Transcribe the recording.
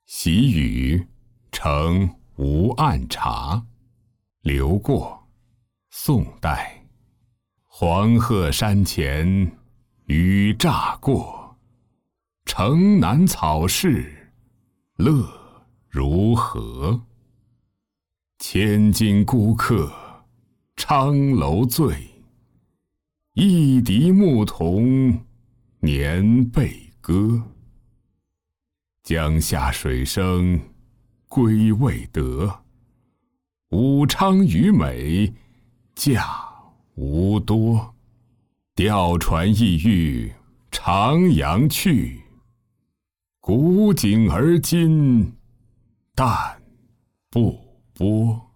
喜雨乘吴暗茶，流过，宋代。黄鹤山前雨乍过，城南草市乐如何？千金孤客昌楼醉，一笛牧童年被歌。江夏水声归未得，武昌渔美价无多。调船意欲长阳去，古井而今淡不波。